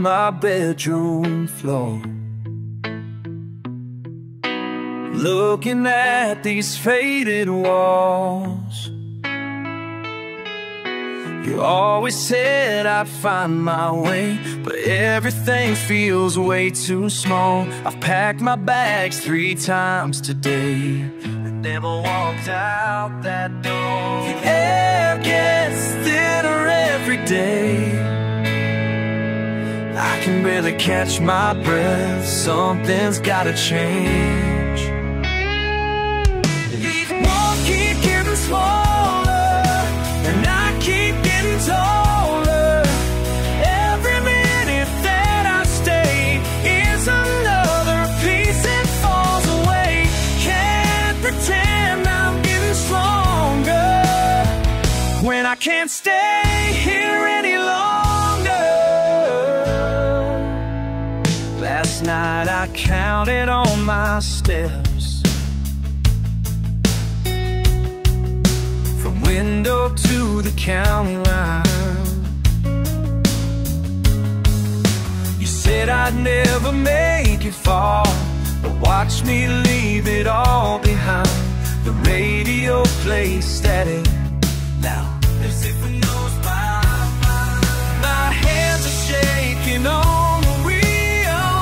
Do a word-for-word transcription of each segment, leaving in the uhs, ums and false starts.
my bedroom floor, looking at these faded walls. You always said I'd find my way, but everything feels way too small. I've packed my bags three times today and never walked out that door. The air gets thinner every day, I can barely catch my breath. Something's gotta change. These walls keep getting smaller, and I keep getting taller. Every minute that I stay is another piece that falls away. Can't pretend I'm getting stronger when I can't stay here any longer. Last night I counted on my steps, from window to the county line. You said I'd never make it far, but watch me leave it all behind. The radio plays static now, as if it knows my mind. My hands are shaking on the wheel,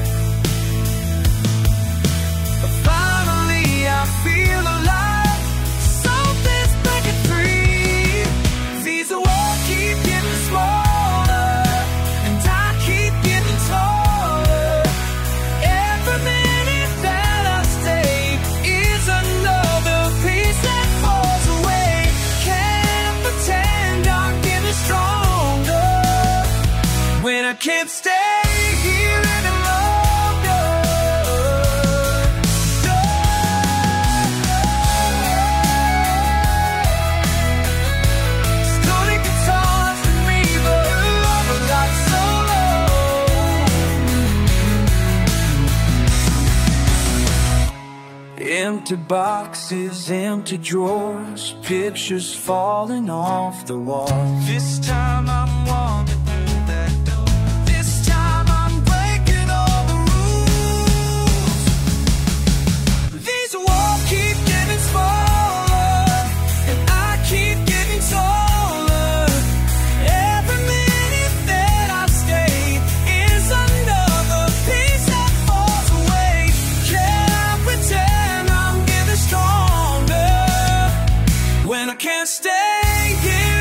but finally I feel alive. Something's breaking free. These walls keep getting smaller, and I keep getting taller. Every minute that I stay is another piece that falls away. Can't pretend I'm getting stronger when I can't stay here any longer. No. Story guitars to me, but love a lot solo. Empty boxes, empty drawers, pictures falling off the wall. This time I'm walking through that door. This time I'm breaking all the rules. These walls keep getting smaller, and I keep getting taller. Every minute that I stay is another piece that falls away. Can't pretend I'm getting stronger when I can't stay here